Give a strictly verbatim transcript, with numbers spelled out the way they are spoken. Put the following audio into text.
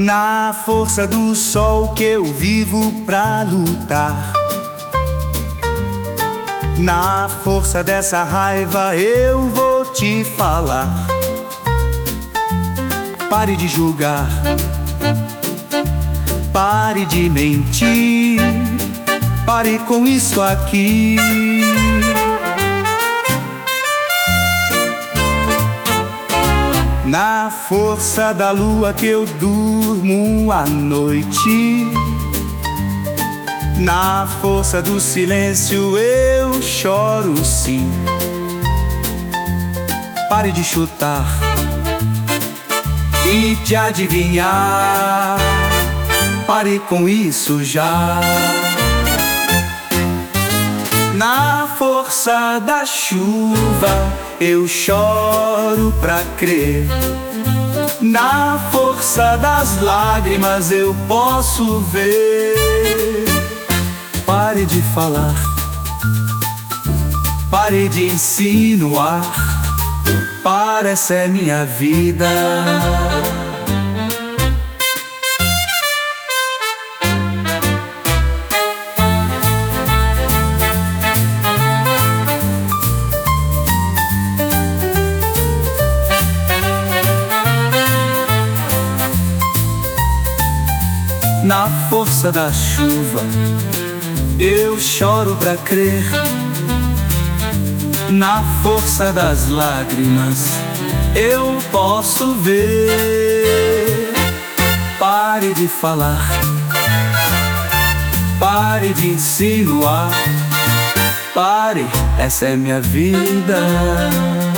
Na força do sol que eu vivo pra lutar, na força dessa raiva eu vou te falar. Pare de julgar, pare de mentir, pare com isso aqui. Na força da lua que eu durmo à noite, na força do silêncio eu choro sim. Pare de chutar e de adivinhar, pare com isso já. Na força da chuva eu choro pra crer, na força das lágrimas eu posso ver. Pare de falar, pare de insinuar, para, essa é minha vida. Na força da chuva eu choro pra crer, na força das lágrimas eu posso ver. Pare de falar, pare de insinuar, pare, essa é minha vida.